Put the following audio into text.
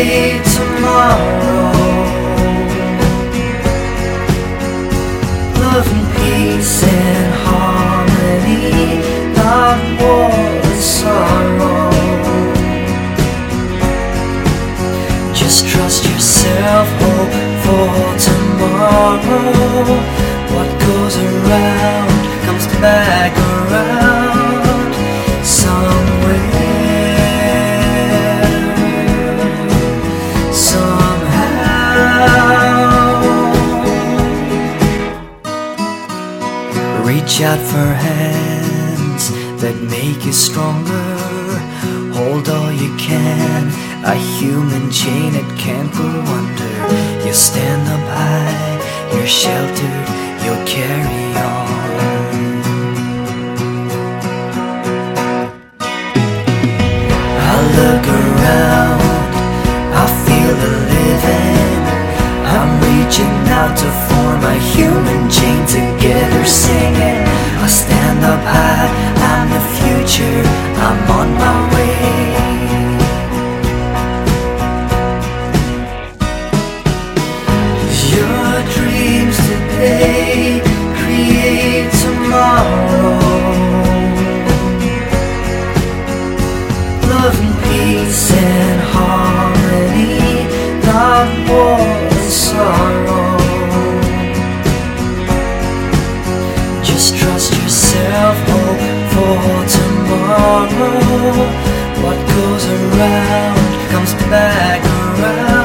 create tomorrow. Love and peace and harmony, not war and sorrow. Just trust yourself, hope for tomorrow. What goes around comes back around somewhere, somehow. Reach out for hands that make you stronger. Hold all you can, a human chain, it can't go under. You stand up high, you're sheltered, you'll carry on. I look around, I feel the living. I'm reaching out to form a human chain, together singing. I stand up high, I'm the future, I'm on my way. Your dreams today create tomorrow. Love and peace and harmony, not war and sorrow. Just trust yourself, hope for tomorrow. What goes around comes back around.